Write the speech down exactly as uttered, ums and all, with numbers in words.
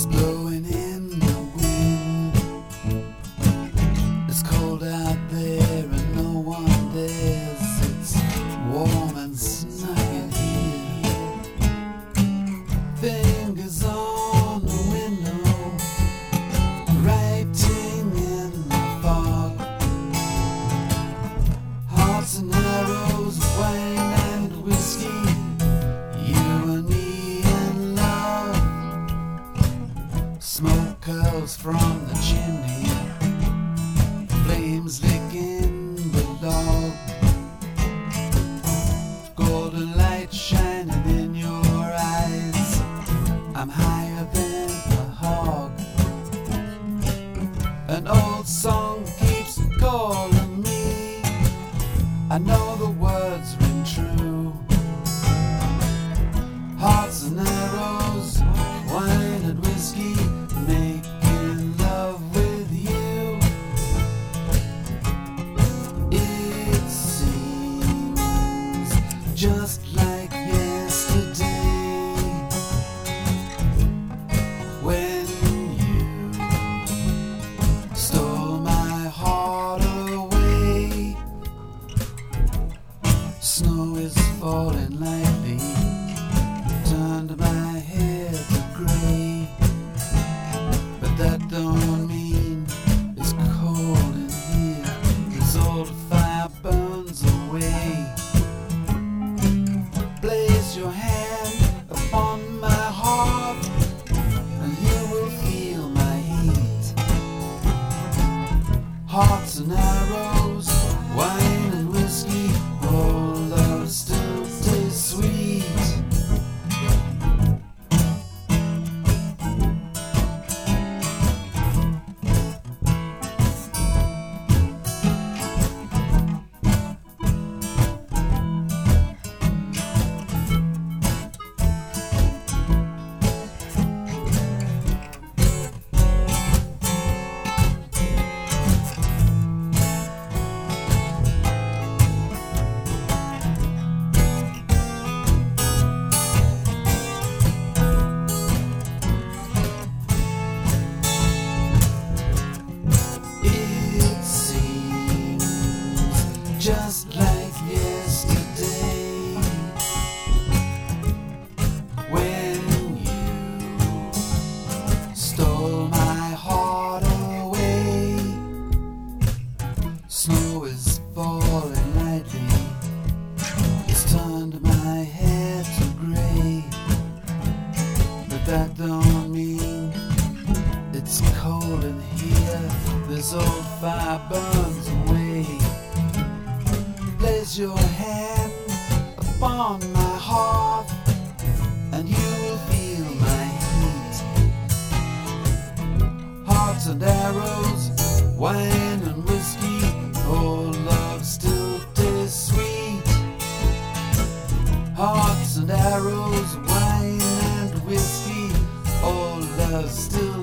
It's blowing in the wind. It's cold out there and no one dares. It's warm and snug in here. Fingers on the window, writing in the fog. Hearts and arrows, wine and whiskey, you and me in love. Smoke curls from the chimney, flames licking the log. Golden light shining in your eyes, I'm higher than a hog. An old song keeps calling me, I know the words ring true. Hearts and arrows, wine and whiskey, making love with you. It seems just like yesterday when you stole my heart away. Snow is falling lightly, turned my hair to grey, but that don't mean it's cold in here. This old fire burns away. Place your hand upon my heart and you will feel my heat. Hearts and arrows, wine and whiskey, oh, love still tastes sweet. Just like yesterday when you stole my heart away. Snow is falling lightly, it's turned my hair to grey, but that don't mean it's cold in here. This old fire burns away. Place your hand upon my heart and you will feel my heat. Hearts and arrows, wine and whiskey, oh, love still tastes sweet. Hearts and arrows, wine and whiskey, oh, love still